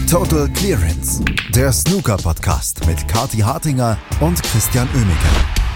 Total Clearance, der Snooker-Podcast mit Kathi Hartinger und Christian Oemeke.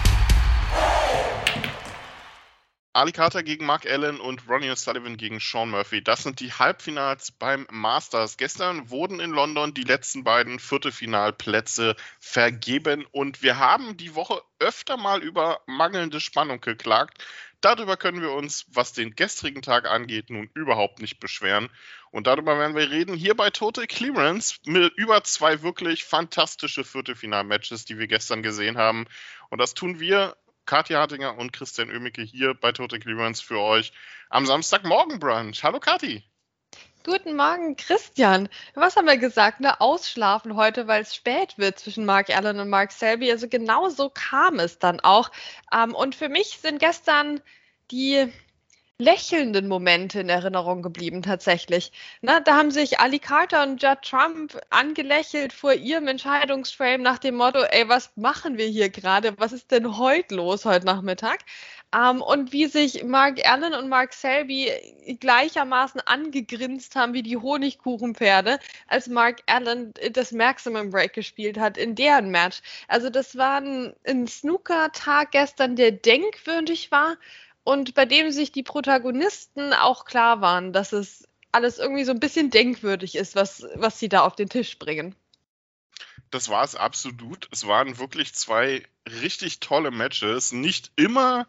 Ali Carter gegen Mark Allen und Ronnie O'Sullivan gegen Shaun Murphy. Das sind die Halbfinals beim Masters. Gestern wurden in London die letzten beiden Viertelfinalplätze vergeben und wir haben die Woche öfter mal über mangelnde Spannung geklagt. Darüber können wir uns, was den gestrigen Tag angeht, nun überhaupt nicht beschweren. Und darüber werden wir reden hier bei Total Clearance mit über 2 wirklich fantastische Viertelfinalmatches, die wir gestern gesehen haben. Und das tun wir, Kathi Hartinger und Christian Oemeke, hier bei Total Clearance für euch am Samstagmorgen-Brunch. Hallo Kathi. Guten Morgen, Christian. Was haben wir gesagt? Ausschlafen heute, weil es spät wird zwischen Mark Allen und Mark Selby. Also genau so kam es dann auch. Und für mich sind gestern die lächelnden Momente in Erinnerung geblieben tatsächlich. Da haben sich Ali Carter und Judd Trump angelächelt vor ihrem Entscheidungsframe nach dem Motto, ey, was machen wir hier gerade? Was ist denn heute los, heute Nachmittag? Und wie sich Mark Allen und Mark Selby gleichermaßen angegrinst haben wie die Honigkuchenpferde, als Mark Allen das Maximum Break gespielt hat in deren Match. Also das war ein Snooker-Tag gestern, der denkwürdig war und bei dem sich die Protagonisten auch klar waren, dass es alles irgendwie so ein bisschen denkwürdig ist, was sie da auf den Tisch bringen. Das war es absolut. Es waren wirklich 2 richtig tolle Matches. Nicht immer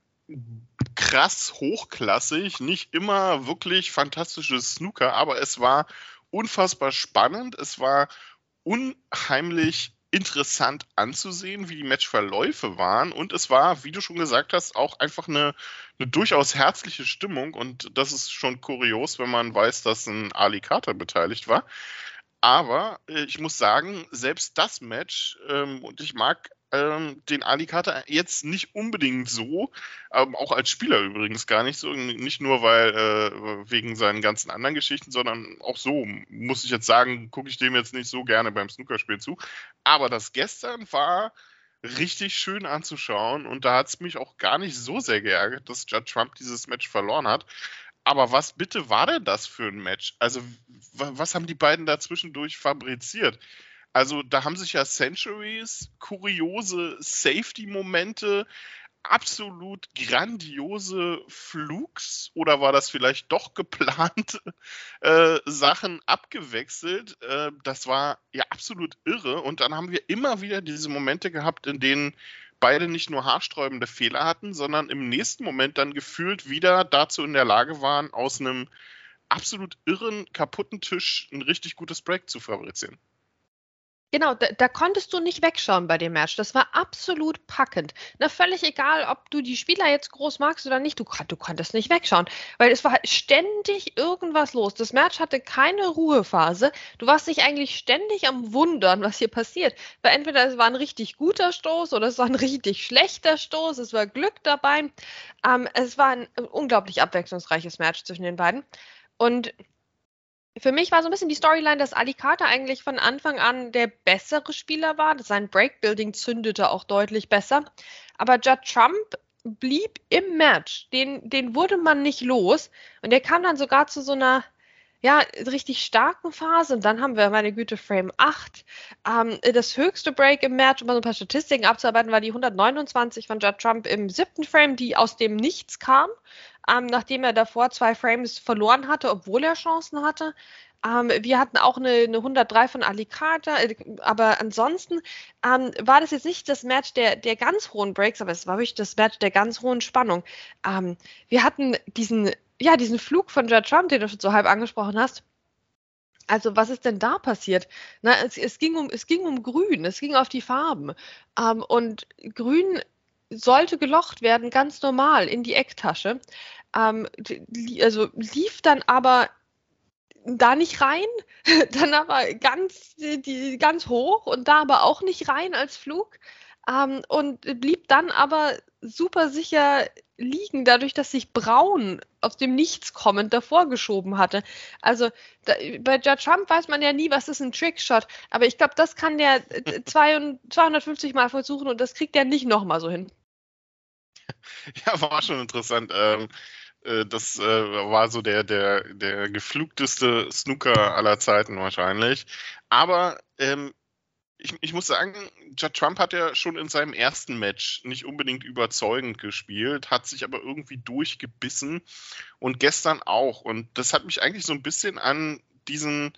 krass hochklassig, nicht immer wirklich fantastisches Snooker, aber es war unfassbar spannend. Es war unheimlich interessant anzusehen, wie die Matchverläufe waren, und es war, wie du schon gesagt hast, auch einfach eine durchaus herzliche Stimmung, und das ist schon kurios, wenn man weiß, dass ein Ali Carter beteiligt war. Aber ich muss sagen, selbst das Match, und ich mag den Ali Carter jetzt nicht unbedingt so, auch als Spieler übrigens gar nicht so, nicht nur wegen seinen ganzen anderen Geschichten, sondern auch so, muss ich jetzt sagen, gucke ich dem jetzt nicht so gerne beim Snookerspiel zu. Aber das gestern war richtig schön anzuschauen, und da hat es mich auch gar nicht so sehr geärgert, dass Judd Trump dieses Match verloren hat. Aber was bitte war denn das für ein Match? Also, was haben die beiden da zwischendurch fabriziert? Also, da haben sich ja Centuries, kuriose Safety-Momente, absolut grandiose Flugs, oder war das vielleicht doch geplante Sachen abgewechselt. Das war ja absolut irre. Und dann haben wir immer wieder diese Momente gehabt, in denen beide nicht nur haarsträubende Fehler hatten, sondern im nächsten Moment dann gefühlt wieder dazu in der Lage waren, aus einem absolut irren, kaputten Tisch ein richtig gutes Break zu fabrizieren. Genau, da konntest du nicht wegschauen bei dem Match. Das war absolut packend. Völlig egal, ob du die Spieler jetzt groß magst oder nicht, du konntest nicht wegschauen, weil es war ständig irgendwas los. Das Match hatte keine Ruhephase. Du warst dich eigentlich ständig am Wundern, was hier passiert. Weil entweder es war ein richtig guter Stoß oder es war ein richtig schlechter Stoß. Es war Glück dabei. Es war ein unglaublich abwechslungsreiches Match zwischen den beiden. Und für mich war so ein bisschen die Storyline, dass Ali Carter eigentlich von Anfang an der bessere Spieler war. Sein Breakbuilding zündete auch deutlich besser. Aber Judd Trump blieb im Match. Den wurde man nicht los. Und der kam dann sogar zu so einer richtig starken Phase. Und dann haben wir, meine Güte, Frame 8. Das höchste Break im Match, um mal so ein paar Statistiken abzuarbeiten, war die 129 von Judd Trump im 7. Frame, die aus dem Nichts kam. Nachdem er davor 2 Frames verloren hatte, obwohl er Chancen hatte. Wir hatten auch eine 103 von Ali Carter, aber ansonsten war das jetzt nicht das Match der ganz hohen Breaks, aber es war wirklich das Match der ganz hohen Spannung. Wir hatten diesen Flug von Judd Trump, den du schon so halb angesprochen hast. Also was ist denn da passiert? Es ging um Grün, es ging auf die Farben. Und Grün sollte gelocht werden, ganz normal, in die Ecktasche. Also lief dann aber da nicht rein, dann aber ganz hoch und da aber auch nicht rein als Flug. Und blieb dann aber super sicher liegen, dadurch, dass sich Braun aus dem Nichts kommend davor geschoben hatte. Also bei Judd Trump weiß man ja nie, was ist ein Trickshot, aber ich glaube, das kann der 250 Mal versuchen und das kriegt er nicht nochmal so hin. Ja, war schon interessant. Das war so der geflugteste Snooker aller Zeiten wahrscheinlich. Aber ich muss sagen, Judd Trump hat ja schon in seinem ersten Match nicht unbedingt überzeugend gespielt, hat sich aber irgendwie durchgebissen und gestern auch. Und das hat mich eigentlich so ein bisschen an diesen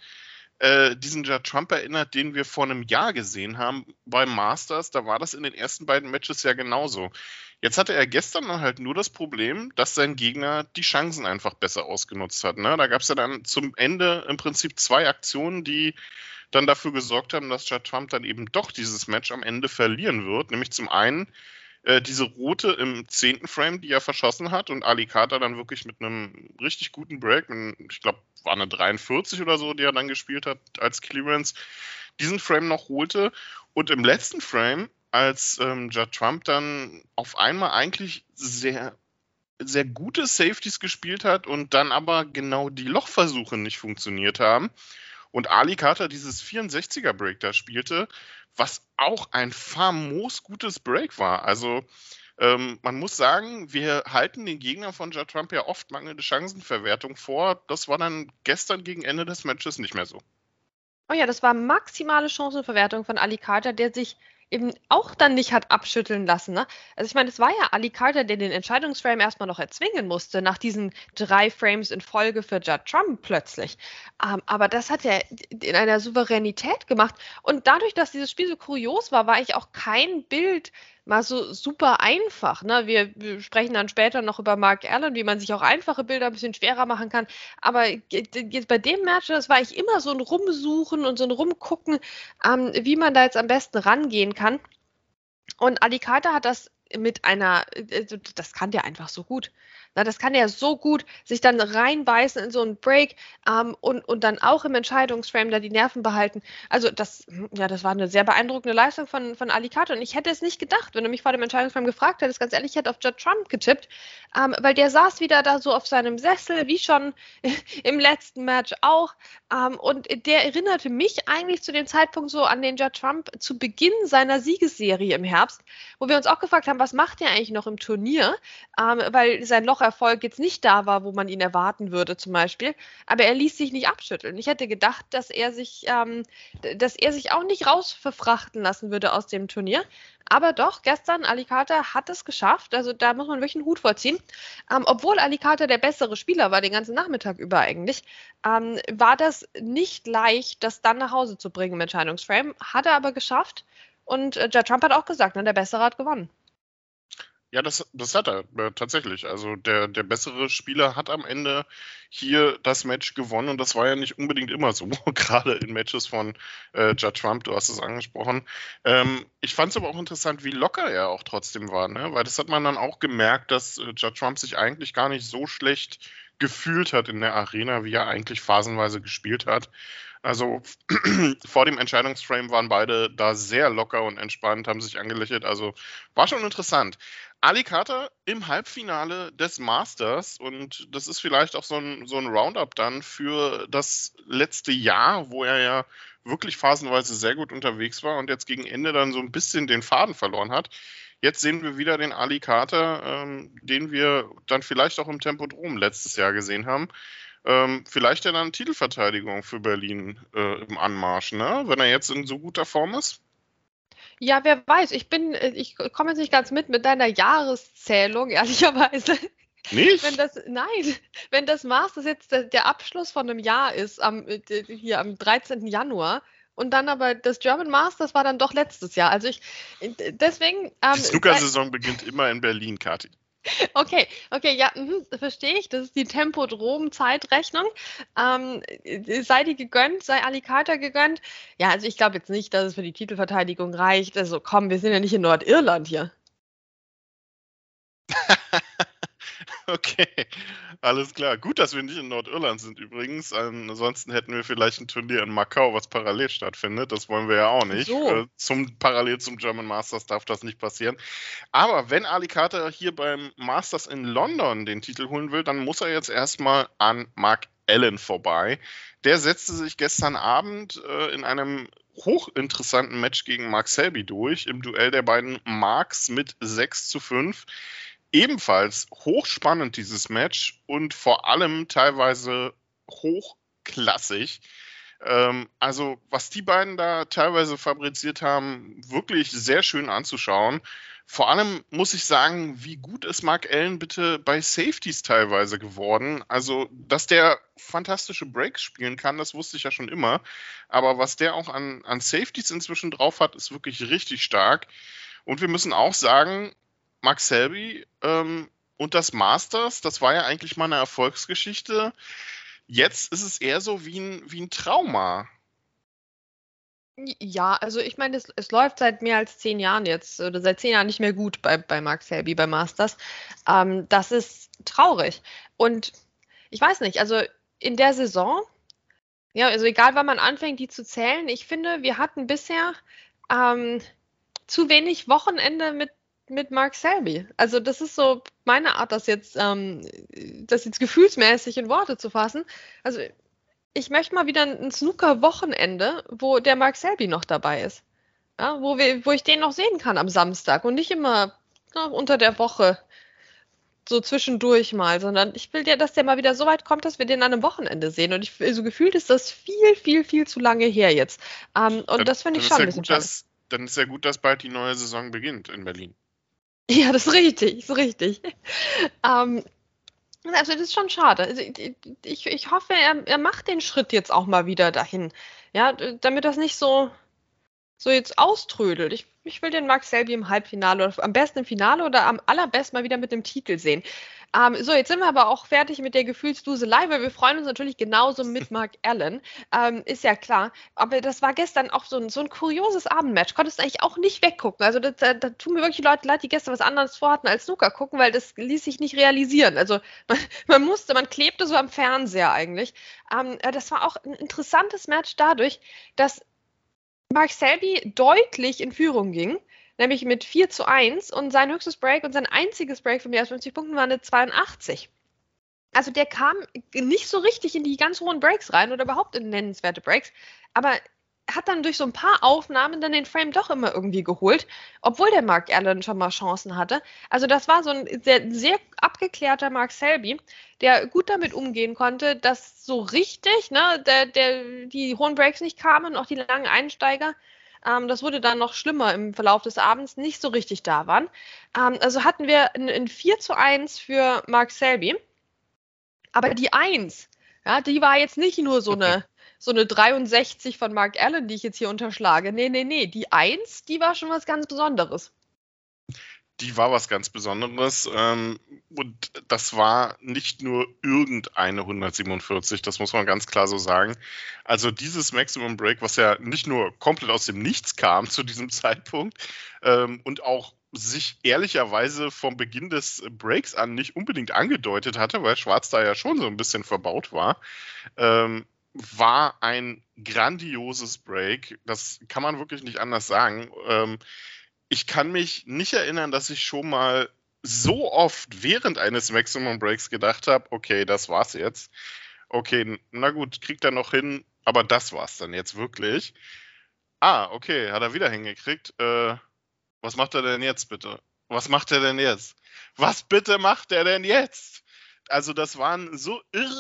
Judd Trump erinnert, den wir vor einem Jahr gesehen haben beim Masters. Da war das in den ersten beiden Matches ja genauso. Jetzt hatte er gestern dann halt nur das Problem, dass sein Gegner die Chancen einfach besser ausgenutzt hat. Ne? Da gab es ja dann zum Ende im Prinzip 2 Aktionen, die dann dafür gesorgt haben, dass Judd Trump dann eben doch dieses Match am Ende verlieren wird. Nämlich zum einen diese rote im 10. Frame, die er verschossen hat und Ali Carter dann wirklich mit einem richtig guten Break, ich glaube, war eine 43 oder so, die er dann gespielt hat als Clearance, diesen Frame noch holte. Und im letzten Frame, als Judd Trump dann auf einmal eigentlich sehr, sehr gute Safeties gespielt hat und dann aber genau die Lochversuche nicht funktioniert haben und Ali Carter dieses 64er Break da spielte, was auch ein famos gutes Break war. Also man muss sagen, wir halten den Gegner von Judd Trump ja oft mangelnde Chancenverwertung vor. Das war dann gestern gegen Ende des Matches nicht mehr so. Oh ja, das war maximale Chancenverwertung von Ali Carter, der sich eben auch dann nicht hat abschütteln lassen. Ne? Also ich meine, es war ja Ali Carter, der den Entscheidungsframe erstmal noch erzwingen musste, nach diesen 3 Frames in Folge für Judd Trump plötzlich. Aber das hat er in einer Souveränität gemacht. Und dadurch, dass dieses Spiel so kurios war, war ich auch kein Bild mal so super einfach. Ne? Wir sprechen dann später noch über Mark Allen, wie man sich auch einfache Bilder ein bisschen schwerer machen kann. Aber jetzt bei dem Match, das war ich immer so ein Rumsuchen und so ein Rumgucken, wie man da jetzt am besten rangehen kann. Und Ali Carter hat das mit einer, das kann der einfach so gut. Na, das kann er so gut sich dann reinbeißen in so einen Break und dann auch im Entscheidungsframe da die Nerven behalten. Also das war eine sehr beeindruckende Leistung von Ali Carter. Und ich hätte es nicht gedacht, wenn du mich vor dem Entscheidungsframe gefragt hättest, ganz ehrlich, ich hätte auf Judd Trump getippt, weil der saß wieder da so auf seinem Sessel, wie schon im letzten Match auch. Und der erinnerte mich eigentlich zu dem Zeitpunkt so an den Judd Trump zu Beginn seiner Siegesserie im Herbst, wo wir uns auch gefragt haben, was macht der eigentlich noch im Turnier? Weil sein Locherfolg jetzt nicht da war, wo man ihn erwarten würde zum Beispiel. Aber er ließ sich nicht abschütteln. Ich hätte gedacht, dass er sich auch nicht rausverfrachten lassen würde aus dem Turnier. Aber doch, gestern, Ali Carter hat es geschafft. Also da muss man wirklich einen Hut vorziehen. Obwohl Ali Carter der bessere Spieler war, den ganzen Nachmittag über eigentlich, war das nicht leicht, das dann nach Hause zu bringen im Entscheidungsframe. Hat er aber geschafft. Und Judd Trump hat auch gesagt, ne, der Bessere hat gewonnen. Ja, das hat er tatsächlich. Also der bessere Spieler hat am Ende hier das Match gewonnen und das war ja nicht unbedingt immer so, gerade in Matches von Judd Trump, du hast es angesprochen. Ich fand es aber auch interessant, wie locker er auch trotzdem war, ne? Weil das hat man dann auch gemerkt, dass Judd Trump sich eigentlich gar nicht so schlecht gefühlt hat in der Arena, wie er eigentlich phasenweise gespielt hat. Also vor dem Entscheidungsframe waren beide da sehr locker und entspannt, haben sich angelächelt. Also war schon interessant. Ali Carter im Halbfinale des Masters und das ist vielleicht auch so ein Roundup dann für das letzte Jahr, wo er ja wirklich phasenweise sehr gut unterwegs war und jetzt gegen Ende dann so ein bisschen den Faden verloren hat. Jetzt sehen wir wieder den Ali Carter, den wir dann vielleicht auch im Tempodrom letztes Jahr gesehen haben. Vielleicht ja dann Titelverteidigung für Berlin im Anmarsch, ne? Wenn er jetzt in so guter Form ist. Ja, wer weiß. Ich komme jetzt nicht ganz mit deiner Jahreszählung, ehrlicherweise. Nicht? Wenn das Masters jetzt der Abschluss von einem Jahr ist, hier am 13. Januar, und dann aber das German Masters war dann doch letztes Jahr. Also deswegen. Die Snooker-Saison beginnt immer in Berlin, Kathi. Okay, ja, verstehe ich. Das ist die Tempodrom-Zeitrechnung. Sei die gegönnt, sei Ali Carter gegönnt. Ja, also ich glaube jetzt nicht, dass es für die Titelverteidigung reicht. Also komm, wir sind ja nicht in Nordirland hier. Okay, alles klar. Gut, dass wir nicht in Nordirland sind übrigens. Ansonsten hätten wir vielleicht ein Turnier in Macau, was parallel stattfindet. Das wollen wir ja auch nicht. So. Parallel zum German Masters darf das nicht passieren. Aber wenn Ali Carter hier beim Masters in London den Titel holen will, dann muss er jetzt erstmal an Mark Allen vorbei. Der setzte sich gestern Abend in einem hochinteressanten Match gegen Mark Selby durch, im Duell der beiden Marks mit 6:5. ebenfalls hochspannend, dieses Match, und vor allem teilweise hochklassig. Also, was die beiden da teilweise fabriziert haben, wirklich sehr schön anzuschauen. Vor allem muss ich sagen, wie gut ist Mark Allen bitte bei Safeties teilweise geworden. Also, dass der fantastische Breaks spielen kann, das wusste ich ja schon immer. Aber was der auch an Safeties inzwischen drauf hat, ist wirklich richtig stark. Und wir müssen auch sagen, Mark Selby und das Masters, das war ja eigentlich mal eine Erfolgsgeschichte. Jetzt ist es eher so wie ein Trauma. Ja, also ich meine, es läuft seit mehr als 10 Jahren jetzt oder seit 10 Jahren nicht mehr gut bei Mark Selby, bei Masters. Das ist traurig. Und ich weiß nicht, also in der Saison, ja, also egal wann man anfängt, die zu zählen, ich finde, wir hatten bisher zu wenig Wochenende mit Mark Selby. Also das ist so meine Art, das jetzt gefühlsmäßig in Worte zu fassen. Also ich möchte mal wieder ein Snooker-Wochenende, wo der Mark Selby noch dabei ist. Ja, wo ich den noch sehen kann am Samstag und nicht immer unter der Woche so zwischendurch mal, sondern ich will ja, dass der mal wieder so weit kommt, dass wir den an einem Wochenende sehen. Und so gefühlt ist das viel, viel, viel zu lange her jetzt. Und das finde ich schon ein bisschen schade. Dann ist ja gut, dass bald die neue Saison beginnt in Berlin. Ja, das ist richtig. Also das ist schon schade. Also ich hoffe, er macht den Schritt jetzt auch mal wieder dahin. Ja, damit das nicht so jetzt auströdelt. Ich will den Mark Selby im Halbfinale oder am besten im Finale oder am allerbesten mal wieder mit dem Titel sehen. So, jetzt sind wir aber auch fertig mit der Gefühlsduselei, weil wir freuen uns natürlich genauso mit Mark Allen. Ist ja klar. Aber das war gestern auch so ein kurioses Abendmatch. Konntest du eigentlich auch nicht weggucken. Also da tun mir wirklich Leute leid, die gestern was anderes vorhatten als Snooker gucken, weil das ließ sich nicht realisieren. Also man klebte so am Fernseher eigentlich. Das war auch ein interessantes Match dadurch, dass Mark Selby deutlich in Führung ging, nämlich mit 4:1 und sein höchstes Break und sein einziges Break von mehr als 50 Punkten war eine 82. Also der kam nicht so richtig in die ganz hohen Breaks rein oder überhaupt in nennenswerte Breaks, aber hat dann durch so ein paar Aufnahmen dann den Frame doch immer irgendwie geholt, obwohl der Mark Allen schon mal Chancen hatte. Also das war so ein sehr, sehr abgeklärter Mark Selby, der gut damit umgehen konnte, dass so richtig die hohen Breaks nicht kamen, auch die langen Einsteiger. Das wurde dann noch schlimmer im Verlauf des Abends, nicht so richtig da waren. Also hatten wir ein 4:1 für Mark Selby, aber die 1, ja, die war jetzt nicht nur so eine 63 von Mark Allen, die ich jetzt hier unterschlage. Nee. Die 1, die war schon was ganz Besonderes. Die war was ganz Besonderes. Und das war nicht nur irgendeine 147, das muss man ganz klar so sagen. Also dieses Maximum Break, was ja nicht nur komplett aus dem Nichts kam zu diesem Zeitpunkt und auch sich ehrlicherweise vom Beginn des Breaks an nicht unbedingt angedeutet hatte, weil Schwarz da ja schon so ein bisschen verbaut war, war ein grandioses Break. Das kann man wirklich nicht anders sagen. Ich kann mich nicht erinnern, dass ich schon mal so oft während eines Maximum Breaks gedacht habe, okay, das war's jetzt. Okay, na gut, kriegt er noch hin, aber das war's dann jetzt wirklich. Okay, hat er wieder hingekriegt. Was macht er denn jetzt bitte? Was macht er denn jetzt? Was bitte macht er denn jetzt? Also das waren so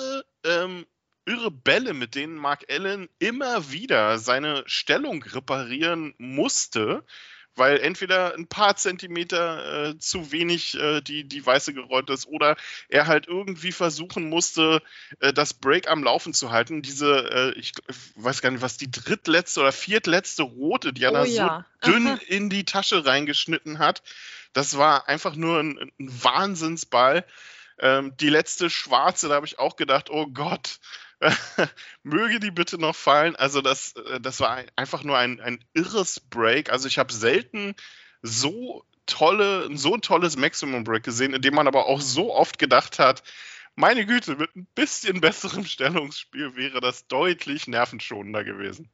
irre Bälle, mit denen Mark Allen immer wieder seine Stellung reparieren musste, weil entweder ein paar Zentimeter zu wenig die Weiße gerollt ist oder er halt irgendwie versuchen musste, das Break am Laufen zu halten. Diese, ich weiß gar nicht, was die drittletzte oder viertletzte rote, die er so dünn in die Tasche reingeschnitten hat. Das war einfach nur ein Wahnsinnsball. Die letzte schwarze, da habe ich auch gedacht, oh Gott, möge die bitte noch fallen. Also das war einfach nur ein irres Break. Also ich habe selten so ein tolles Maximum Break gesehen, in dem man aber auch so oft gedacht hat, meine Güte, mit ein bisschen besserem Stellungsspiel wäre das deutlich nervenschonender gewesen.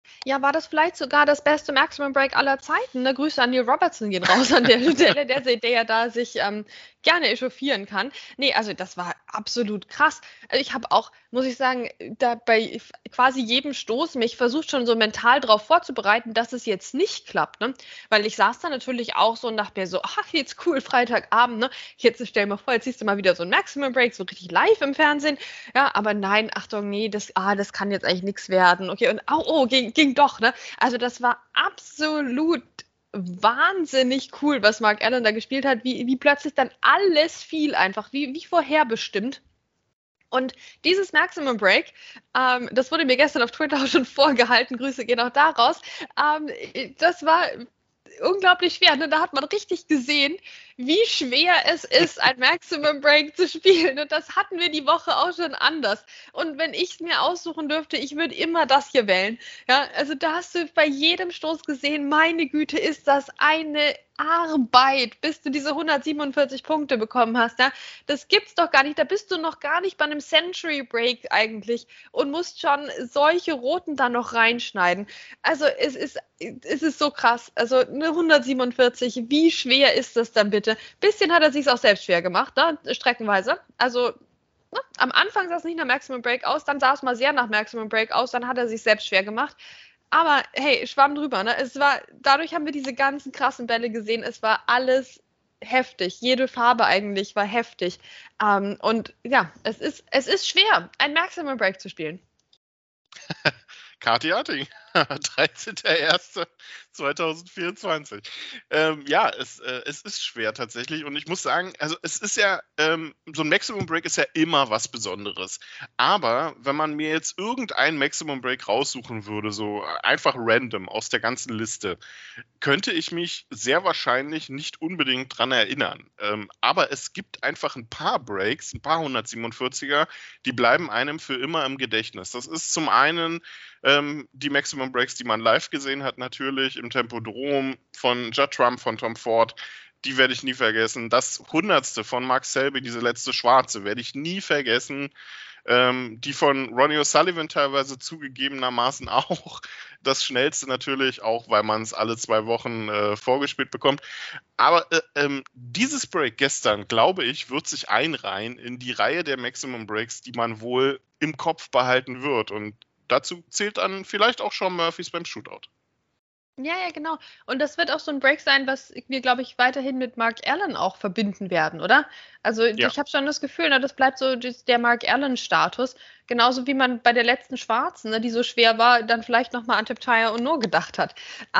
Ja, war das vielleicht sogar das beste Maximum Break aller Zeiten? Ne? Grüße an Neil Robertson gehen raus an der Stelle, der ja da sich gerne echauffieren kann. Nee, also das war absolut krass. Also ich habe auch, muss ich sagen, da bei quasi jedem Stoß mich versucht schon so mental darauf vorzubereiten, dass es jetzt nicht klappt. Ne? Weil ich saß da natürlich auch so und dachte mir so, ach, jetzt cool, Freitagabend, ne? Jetzt stell dir mal vor, jetzt siehst du mal wieder so ein Maximum Break, so richtig live im Fernsehen. Ja, aber nein, Achtung, nee, das kann jetzt eigentlich nichts werden. Okay, und ging doch, ne? Also das war absolut wahnsinnig cool, was Mark Allen da gespielt hat, wie plötzlich dann alles fiel einfach, wie vorherbestimmt. Und dieses Maximum Break, das wurde mir gestern auf Twitter auch schon vorgehalten, Grüße gehen auch da raus, das war unglaublich schwer. Ne? Da hat man richtig gesehen, wie schwer es ist, ein Maximum Break zu spielen. Und das hatten wir die Woche auch schon anders. Und wenn ich es mir aussuchen dürfte, ich würde immer das hier wählen. Ja, also da hast du bei jedem Stoß gesehen, meine Güte, ist das eine Arbeit, bis du diese 147 Punkte bekommen hast. Ja? Das gibt's doch gar nicht. Da bist du noch gar nicht bei einem Century Break eigentlich und musst schon solche Roten da noch reinschneiden. Also es ist so krass. Also eine 147, wie schwer ist das dann bitte? Bisschen hat er sich auch selbst schwer gemacht, ne? Streckenweise. Also ne? Am Anfang sah es nicht nach Maximum Break aus, dann sah es mal sehr nach Maximum Break aus, dann hat er sich selbst schwer gemacht. Aber hey, schwamm drüber, ne? Dadurch haben wir diese ganzen krassen Bälle gesehen. Es war alles heftig. Jede Farbe eigentlich war heftig. Und ja, es ist schwer, ein Maximum Break zu spielen. Kathi Harting, 13.01.2024. Ja, es ist schwer tatsächlich und ich muss sagen, also es ist ja, so ein Maximum Break ist ja immer was Besonderes. Aber wenn man mir jetzt irgendein Maximum Break raussuchen würde, so einfach random aus der ganzen Liste, könnte ich mich sehr wahrscheinlich nicht unbedingt dran erinnern. Aber es gibt einfach ein paar Breaks, ein paar 147er, die bleiben einem für immer im Gedächtnis. Das ist zum einen die Maximum Breaks, die man live gesehen hat, natürlich im Tempodrom von Judd Trump, von Tom Ford. Die werde ich nie vergessen. Das 100. von Mark Selby, diese letzte Schwarze, werde ich nie vergessen. Die von Ronnie O'Sullivan teilweise zugegebenermaßen auch. Das schnellste natürlich, auch weil man es alle 2 Wochen vorgespielt bekommt. Aber dieses Break gestern, glaube ich, wird sich einreihen in die Reihe der Maximum Breaks, die man wohl im Kopf behalten wird. Und dazu zählt dann vielleicht auch Shawn Murphys beim Shootout. Ja, genau. Und das wird auch so ein Break sein, was wir, glaube ich, weiterhin mit Mark Allen auch verbinden werden, oder? Also Ja. ich habe schon das Gefühl, ne, das bleibt so der Mark Allen-Status. Genauso wie man bei der letzten Schwarzen, ne, die so schwer war, dann vielleicht nochmal an Tiptire und nur gedacht hat.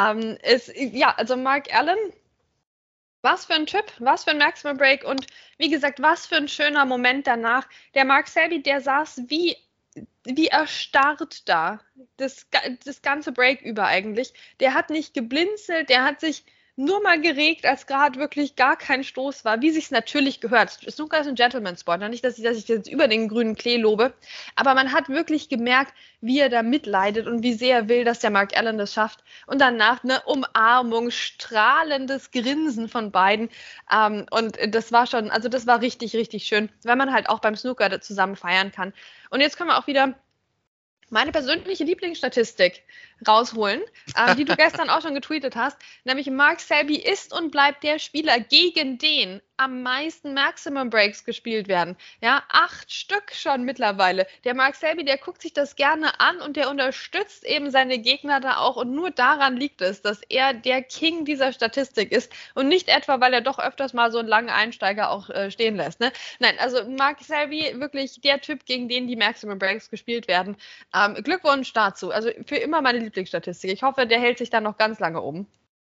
Also Mark Allen, was für ein Typ, was für ein Maximum Break und wie gesagt, was für ein schöner Moment danach. Der Mark Selby, der saß wie erstarrt da, das ganze Break über eigentlich. Der hat nicht geblinzelt, der hat sich nur mal geregt, als gerade wirklich gar kein Stoß war, wie sich's natürlich gehört. Snooker ist ein Gentleman-Sport, nicht, dass ich jetzt über den grünen Klee lobe, aber man hat wirklich gemerkt, wie er da mitleidet und wie sehr er will, dass der Mark Allen das schafft. Und danach eine Umarmung, strahlendes Grinsen von beiden. Und das war schon, also das war richtig, richtig schön, weil man halt auch beim Snooker zusammen feiern kann. Und jetzt können wir auch wieder meine persönliche Lieblingsstatistik rausholen, die du gestern auch schon getweetet hast, nämlich Mark Selby ist und bleibt der Spieler, gegen den am meisten Maximum Breaks gespielt werden. Ja, 8 Stück schon mittlerweile. Der Mark Selby, der guckt sich das gerne an und der unterstützt eben seine Gegner da auch und nur daran liegt es, dass er der King dieser Statistik ist und nicht etwa, weil er doch öfters mal so einen langen Einsteiger auch stehen lässt. Ne? Nein, also Mark Selby, wirklich der Typ, gegen den die Maximum Breaks gespielt werden. Glückwunsch dazu. Also für immer meine Lieblingsstatistik. Ich hoffe, der hält sich dann noch ganz lange oben.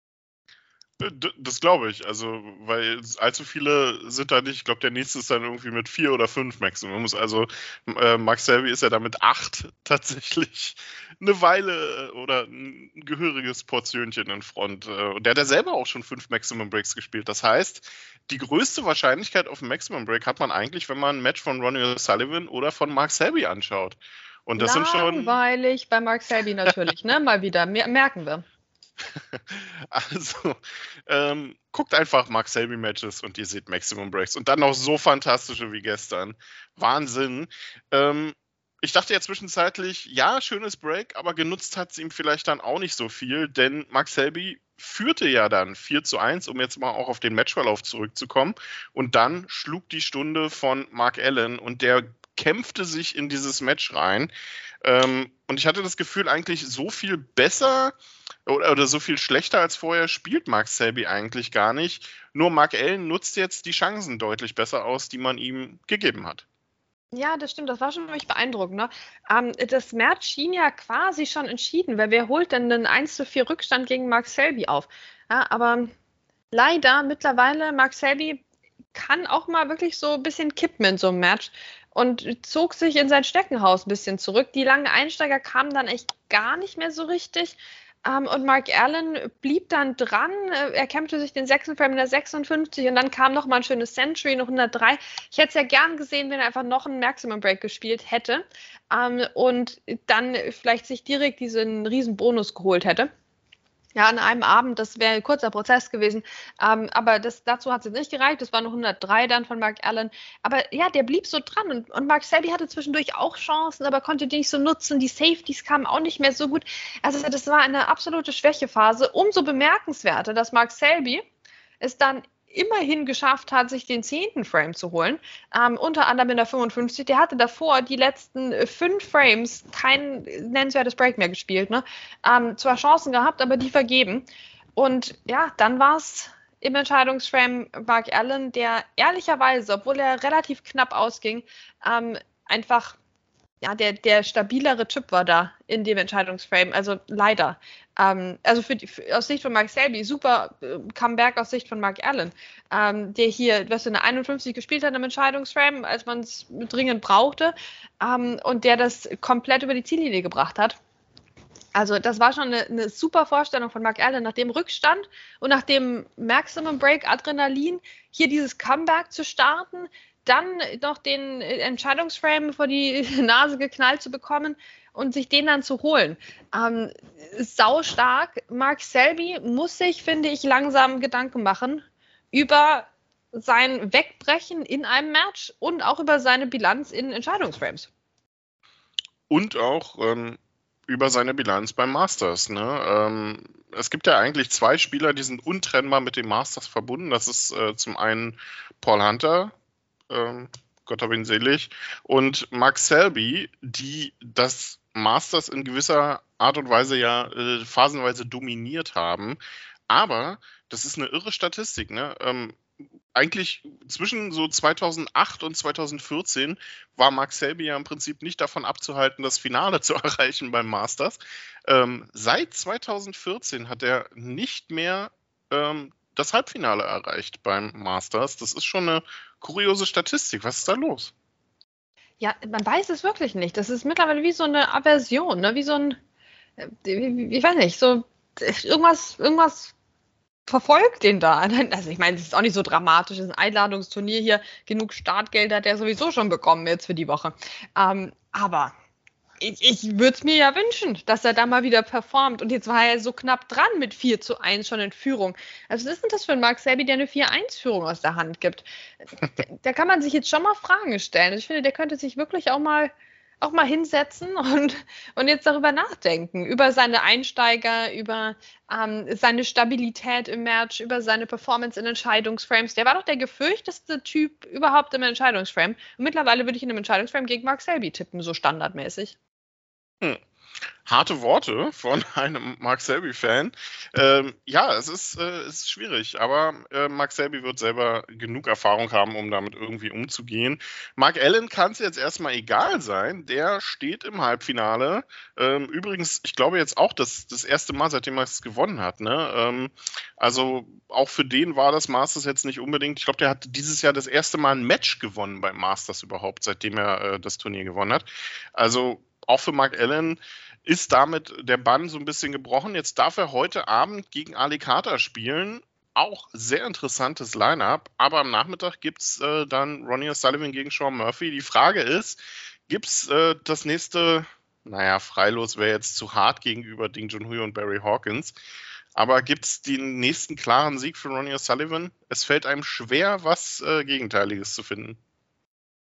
Das glaube ich, also, weil allzu viele sind da nicht. Ich glaube, der nächste ist dann irgendwie mit 4 oder 5 Maximums. Also, Mark Selby ist ja da mit 8 tatsächlich eine Weile oder ein gehöriges Portionchen in Front. Und der hat ja selber auch schon 5 Maximum Breaks gespielt. Das heißt, die größte Wahrscheinlichkeit auf einen Maximum Break hat man eigentlich, wenn man ein Match von Ronnie O'Sullivan oder von Mark Selby anschaut. Und das sind schon. Langweilig bei Mark Selby natürlich, ne? Mal wieder. Merken wir. Also, guckt einfach Mark Selby Matches und ihr seht Maximum Breaks. Und dann noch so fantastische wie gestern. Wahnsinn. Ich dachte ja zwischenzeitlich, ja, schönes Break, aber genutzt hat es ihm vielleicht dann auch nicht so viel, denn Mark Selby führte ja dann 4:1, um jetzt mal auch auf den Matchverlauf zurückzukommen. Und dann schlug die Stunde von Mark Allen und der kämpfte sich in dieses Match rein. Und ich hatte das Gefühl, eigentlich so viel besser oder so viel schlechter als vorher spielt Mark Selby eigentlich gar nicht. Nur Mark Allen nutzt jetzt die Chancen deutlich besser aus, die man ihm gegeben hat. Ja, das stimmt, das war schon wirklich beeindruckend. Ne? Das Match schien ja quasi schon entschieden, weil wer holt denn einen 1:4 Rückstand gegen Mark Selby auf? Ja, aber leider mittlerweile, Mark Selby kann auch mal wirklich so ein bisschen kippen in so einem Match und zog sich in sein Steckenhaus ein bisschen zurück. Die langen Einsteiger kamen dann echt gar nicht mehr so richtig. Und Mark Allen blieb dann dran. Er kämpfte sich den 6. Frame in der 56 und dann kam noch mal ein schönes Century in 103. Ich hätte es ja gern gesehen, wenn er einfach noch einen Maximum Break gespielt hätte und dann vielleicht sich direkt diesen riesen Bonus geholt hätte. Ja, an einem Abend, das wäre ein kurzer Prozess gewesen, aber dazu hat es jetzt nicht gereicht, das war nur 103 dann von Mark Allen, aber ja, der blieb so dran und Mark Selby hatte zwischendurch auch Chancen, aber konnte die nicht so nutzen, die Safeties kamen auch nicht mehr so gut, also das war eine absolute Schwächephase, umso bemerkenswerter, dass Mark Selby es dann immerhin geschafft hat, sich den 10. Frame zu holen, unter anderem in der 55. Der hatte davor die letzten 5 Frames kein nennenswertes Break mehr gespielt. Ne? Zwar Chancen gehabt, aber die vergeben. Und ja, dann war es im Entscheidungsframe Mark Allen, der ehrlicherweise, obwohl er relativ knapp ausging, einfach ja, der stabilere Typ war da in dem Entscheidungsframe, also leider. Also aus Sicht von Mark Selby, super Comeback aus Sicht von Mark Allen, der hier, was in der 51 gespielt hat im Entscheidungsframe, als man es dringend brauchte, und der das komplett über die Ziellinie gebracht hat. Also das war schon eine super Vorstellung von Mark Allen, nach dem Rückstand und nach dem Maximum Break Adrenalin hier dieses Comeback zu starten, dann noch den Entscheidungsframe vor die Nase geknallt zu bekommen und sich den dann zu holen. Sau stark. Mark Selby muss sich, finde ich, langsam Gedanken machen über sein Wegbrechen in einem Match und auch über seine Bilanz in Entscheidungsframes. Und auch über seine Bilanz beim Masters. Ne? Es gibt ja eigentlich 2 Spieler, die sind untrennbar mit dem Masters verbunden. Das ist zum einen Paul Hunter, Gott hab ihn selig, und Mark Selby, die das Masters in gewisser Art und Weise ja phasenweise dominiert haben. Aber das ist eine irre Statistik. Ne? Eigentlich zwischen so 2008 und 2014 war Mark Selby ja im Prinzip nicht davon abzuhalten, das Finale zu erreichen beim Masters. Seit 2014 hat er nicht mehr das Halbfinale erreicht beim Masters. Das ist schon eine kuriose Statistik. Was ist da los? Ja, man weiß es wirklich nicht. Das ist mittlerweile wie so eine Aversion, ne? Wie so ein, ich weiß nicht, so irgendwas verfolgt den da. Also ich meine, es ist auch nicht so dramatisch, es ist ein Einladungsturnier hier, genug Startgeld hat er sowieso schon bekommen jetzt für die Woche. Aber ich würde es mir ja wünschen, dass er da mal wieder performt. Und jetzt war er so knapp dran mit 4:1 schon in Führung. Also was ist denn das für ein Mark Selby, der eine 4:1-Führung aus der Hand gibt? Da kann man sich jetzt schon mal Fragen stellen. Also ich finde, der könnte sich wirklich auch mal hinsetzen und jetzt darüber nachdenken, über seine Einsteiger, über seine Stabilität im Match, über seine Performance in Entscheidungsframes. Der war doch der gefürchtetste Typ überhaupt im Entscheidungsframe. Und mittlerweile würde ich in einem Entscheidungsframe gegen Mark Selby tippen, so standardmäßig. Harte Worte von einem Mark Selby-Fan. Ja, es ist schwierig, aber Mark Selby wird selber genug Erfahrung haben, um damit irgendwie umzugehen. Mark Allen kann es jetzt erstmal egal sein. Der steht im Halbfinale. Übrigens, ich glaube jetzt auch das erste Mal, seitdem er es gewonnen hat. Ne? Also auch für den war das Masters jetzt nicht unbedingt. Ich glaube, der hat dieses Jahr das erste Mal ein Match gewonnen beim Masters überhaupt, seitdem er das Turnier gewonnen hat. Also auch für Mark Allen ist damit der Bann so ein bisschen gebrochen. Jetzt darf er heute Abend gegen Ali Carter spielen. Auch sehr interessantes Line-Up. Aber am Nachmittag gibt es dann Ronnie O'Sullivan gegen Sean Murphy. Die Frage ist, gibt es das nächste, freilos wäre jetzt zu hart gegenüber Ding Junhui und Barry Hawkins. Aber gibt es den nächsten klaren Sieg für Ronnie O'Sullivan? Es fällt einem schwer, was Gegenteiliges zu finden.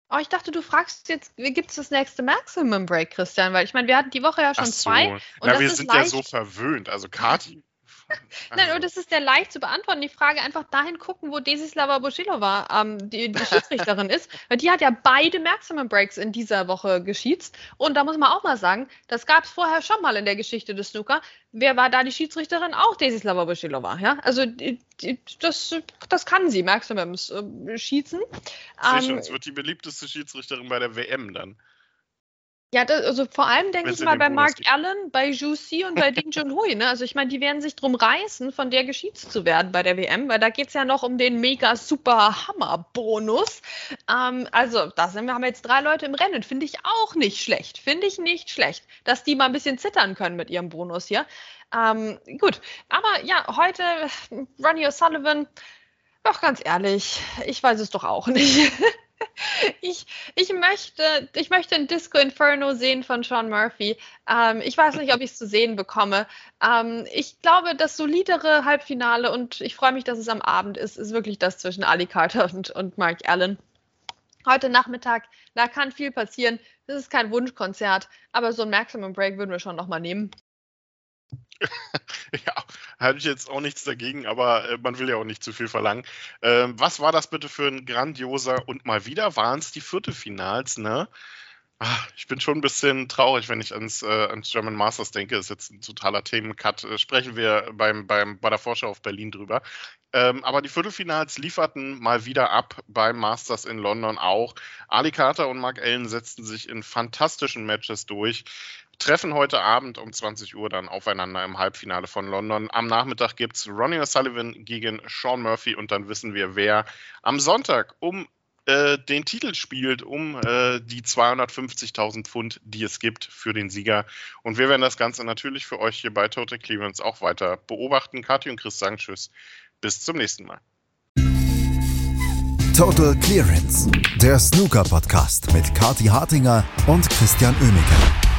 Oh, ich dachte, du fragst jetzt, wie gibt es das nächste Maximum Break, Christian? Weil ich meine, wir hatten die Woche ja schon 2. Und Na, das wir ist sind leicht. ja so verwöhnt. Also Kati. Nein, und das ist sehr leicht zu beantworten. Die Frage einfach dahin gucken, wo Desislava Bošilova die Schiedsrichterin ist. Weil die hat ja beide Maximum Breaks in dieser Woche geschießt. Und da muss man auch mal sagen, das gab es vorher schon mal in der Geschichte des Snooker. Wer war da die Schiedsrichterin? Auch Desislava Bošilova. Ja? Also das kann sie, Maximums schießen. Sicher, es wird die beliebteste Schiedsrichterin bei der WM dann. Ja, also vor allem denke Wenn's ich in mal den bei Bonus Mark gibt. Allen, bei Zhu Si und bei Ding Junhui. Ne? Also ich meine, die werden sich drum reißen, von der geschiezt zu werden bei der WM, weil da geht es ja noch um den mega super Hammer-Bonus. Also haben wir jetzt 3 Leute im Rennen. Finde ich auch nicht schlecht. Finde ich nicht schlecht, dass die mal ein bisschen zittern können mit ihrem Bonus hier. Gut, aber ja, heute Ronnie O'Sullivan, doch ganz ehrlich, ich weiß es doch auch nicht. Ich möchte ein Disco Inferno sehen von Sean Murphy. Ich weiß nicht, ob ich es zu sehen bekomme. Ich glaube, das solidere Halbfinale, und ich freue mich, dass es am Abend ist wirklich das zwischen Ali Carter und Mark Allen. Heute Nachmittag, da kann viel passieren. Das ist kein Wunschkonzert, aber so ein Maximum Break würden wir schon nochmal nehmen. Ja, hatte ich jetzt auch nichts dagegen, aber man will ja auch nicht zu viel verlangen. Was war das bitte für ein grandioser, und mal wieder waren es die Viertelfinals, ne? Ich bin schon ein bisschen traurig, wenn ich ans German Masters denke. Ist jetzt ein totaler Themencut. Sprechen wir bei der Vorschau auf Berlin drüber. Aber die Viertelfinals lieferten mal wieder ab beim Masters in London auch. Ali Carter und Mark Allen setzten sich in fantastischen Matches durch. Treffen heute Abend um 20 Uhr dann aufeinander im Halbfinale von London. Am Nachmittag gibt es Ronnie O'Sullivan gegen Sean Murphy, und dann wissen wir, wer am Sonntag um den Titel spielt, um die 250.000 Pfund, die es gibt für den Sieger. Und wir werden das Ganze natürlich für euch hier bei Total Clearance auch weiter beobachten. Kathi und Chris sagen Tschüss. Bis zum nächsten Mal. Total Clearance, der Snooker-Podcast mit Kathi Hartinger und Christian Oemeke.